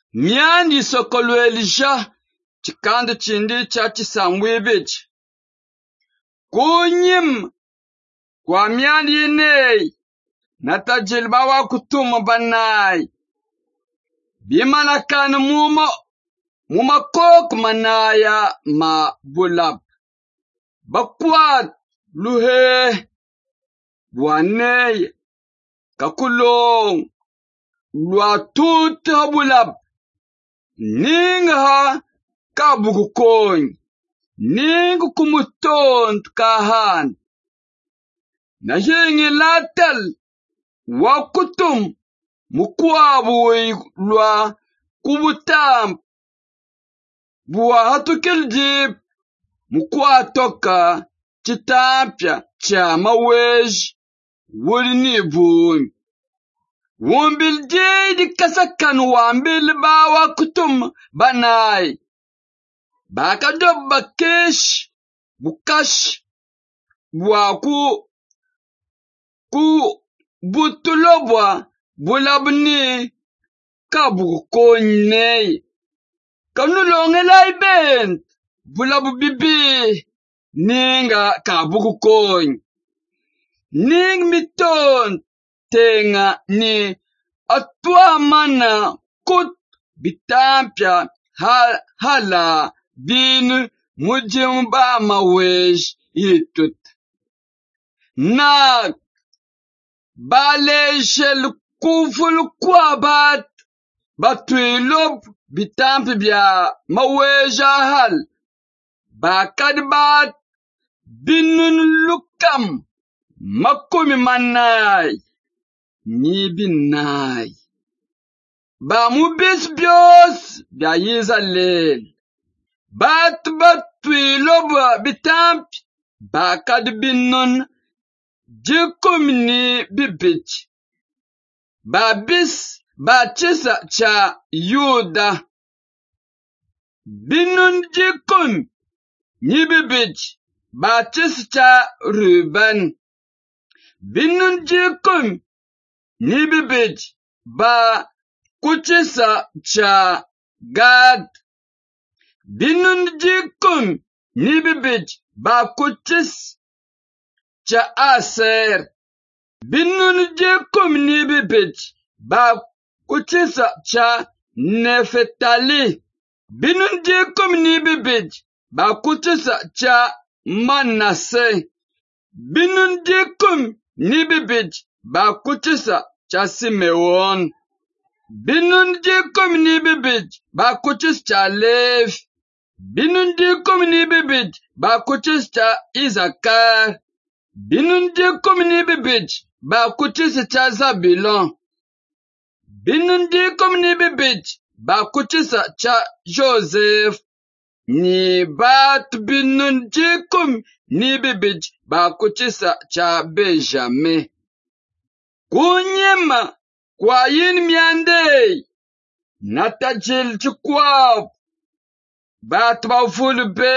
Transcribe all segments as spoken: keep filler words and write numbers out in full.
Miandi sokolwelisha chikanda chindi chachi samwibich. Kunyim kwa miandi inei natajilbawa kutuma banai. Bimana kan muma muma kok manaya ma bulab. Bakwat luhe buanei kakulong luatut habulab. Ning ha kabukukony. Ning kumutont kahan. Nahingi latal wakutum mukwabu lwa kubutam buwa hatukil jib mukwatoka chitapya cha mawej wulni bun. Wumbil jedi kasakan wambil bawa kutum banai. Baka dobba kesh bukash buwaku ku butulobwa bulabni kabukonyei. Kanulongelai ben bulabu bibi ninga kabukony. Ning miton tenga ni atwa mana kut bitampya hal, hala bin mujimba mawej yitut. Na baleshel kuful kwabat batwilob bitampi bya maweja hal bakadbat binun lukam makumi manai ni binai ba mubis bios bya yizalel bat batwilob bitampi bakad binun jikum ni bibich babis bachisa cha Yuda binun jikum ni bibich bachisa cha Ruben binun jikum ni bibich ba kuchisa cha Gad binun jikum ni bibich ba kuchis cha Aser binun jikum ni bibich ba kuchisa cha Neftali binun jikum ni bibich ba kuchisa cha Manase binun jikum ni bibich ba kuchisa cha Simeon binun jikum ni bibich ba kuchisa cha Lev binun jikum ni bibich ba kuchisa cha Isakar binun jikum ni bibich ba kuchisa cha Zabilon binun jikum ni bibich ba kuchisa cha Joseph ni bat binun jikum ni bibich ba kuchisa cha Benjamin. Kunyema kwa yin miandei natajil chikwab bat bafulbe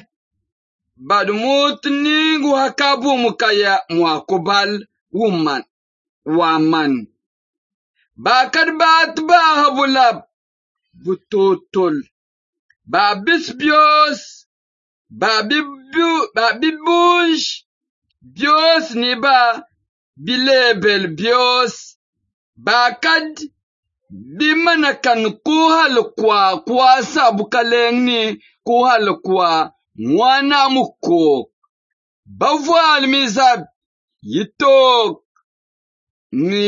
badmut ningu hakabu mukaya mwakubal woman waman bakad bat bahabulab bututul babis bios babibu babibush bios niba bilebel bios bakad bimanakan kuhal kwa kwa sabukalengni kuhal kwa mwana mukok bavwal mizab yitok ni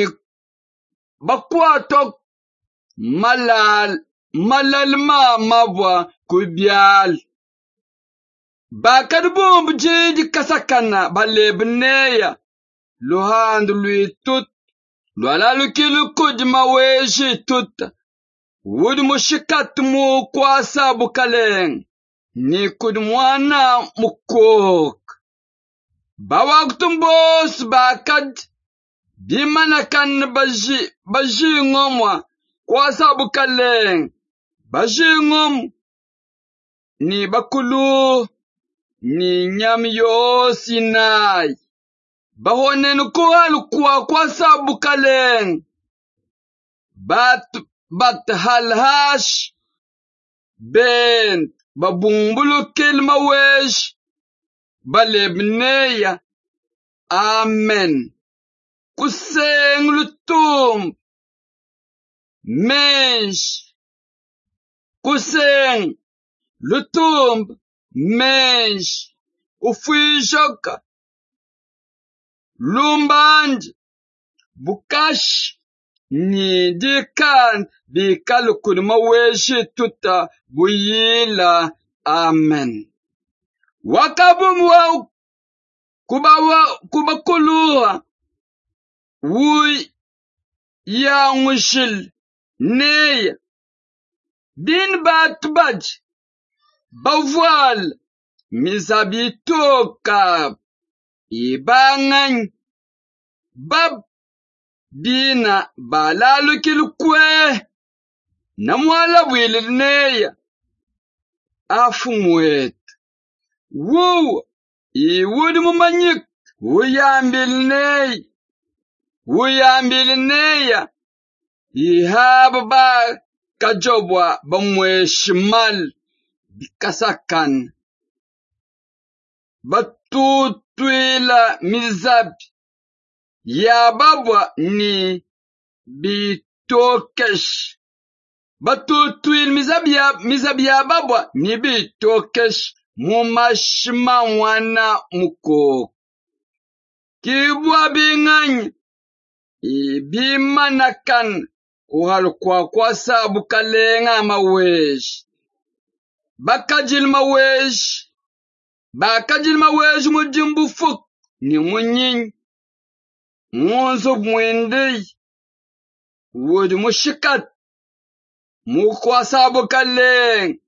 bakwatok malal malal ma mabwa kubyal bakad bomb jeji kasakana balebneya luhand luitut lwalalu kilu kujma weji tut wud mushikat mu kwa sabu kaleng ni kud mwana mukok bawaktum bos bakad bimanakan baji baji ngomwa kwa sabu kaleng baji ngom ni bakulu ni nyam yo sinai bahonen kuhal kwa kwa sabu kaleng bat bathalhash bent babumbulu kelma wesh balebneya. Amen. Kuseng lutum mensh. Kuseng lutum mensh. Ufishoka lumbanj bukash ni dikan bikal kunma weshi tuta buyila. Amen. Wakabum wa kubawa kubakulua wuy ya ngushil neya bin batbaj bawal mizabitoka ibangan bab bina balalu kilkwe namwala wilneya afumwet wu iwud mumanyik wuyambilney wuyambilneya ihabba kajobwa bamweshmal bikasakan batutwila mizabi ya babwa ni bitokesh. Batutwil mizabi ya mizabi ya babwa ni bitokesh mumashima wana muko kibwa bingany ibimanakan kuhal kwa kwa sabu kalenga mawesh bakajil mawesh bakajil mawesh mujimbu fuk ni munyin munzo mwindi wud mushikat mukwa sabu kaleng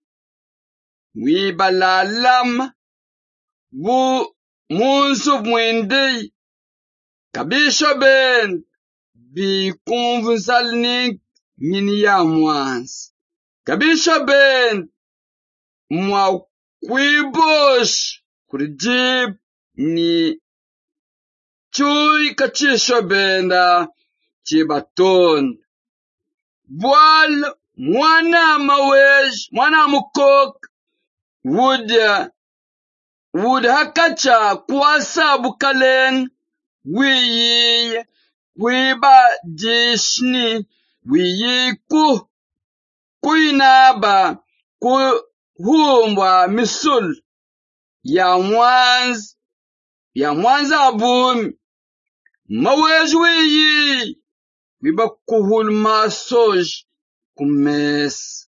wibalalam bu munzo mwindi kabisho ben bi konvsalnik min ya mwans kabisho ben mwa kwibosh kurjib ni chuy kachisho benda chibaton bwal mwana mawesh mwana mukok wud wud hakacha kwasa bukalen wiyi wiba jishni wiyi ku kuinaba ku humbwa misul ya mwanz ya mwanza abum mawesh wiyi wiba kuhul masoj kumes